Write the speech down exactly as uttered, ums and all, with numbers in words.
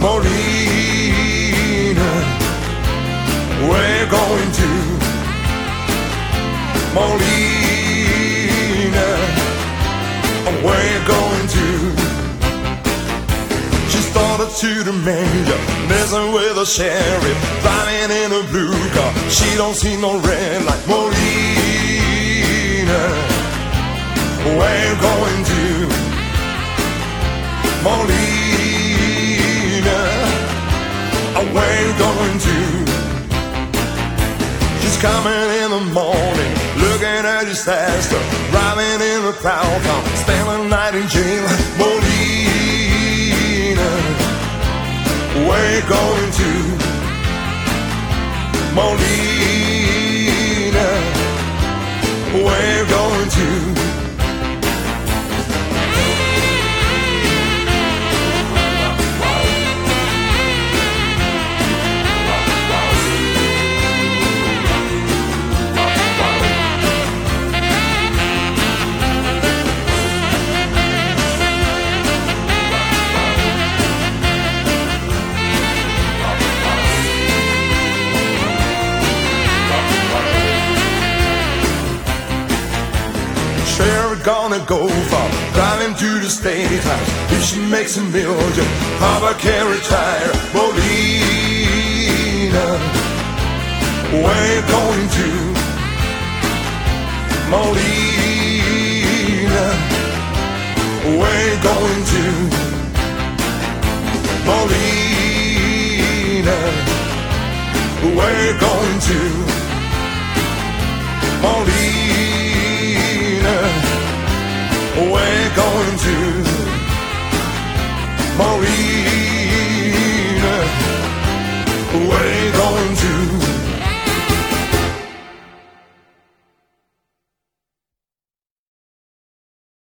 Molina. We're going to Molina. We're going to. She started to the mayor, messing with the sheriff, driving in a blue car. She don't see no red light. Molina. We're going to Molina. We're going to. She's coming in the morning, looking at disaster, driving in a proud car, spending the night in jail. Molina, we're going to Molina, we're going to. Gonna go far, driving to the state house. If she makes a million, Papa can retire. Molina, we're going to Molina, we're going to Molina, we're going to Molina. We're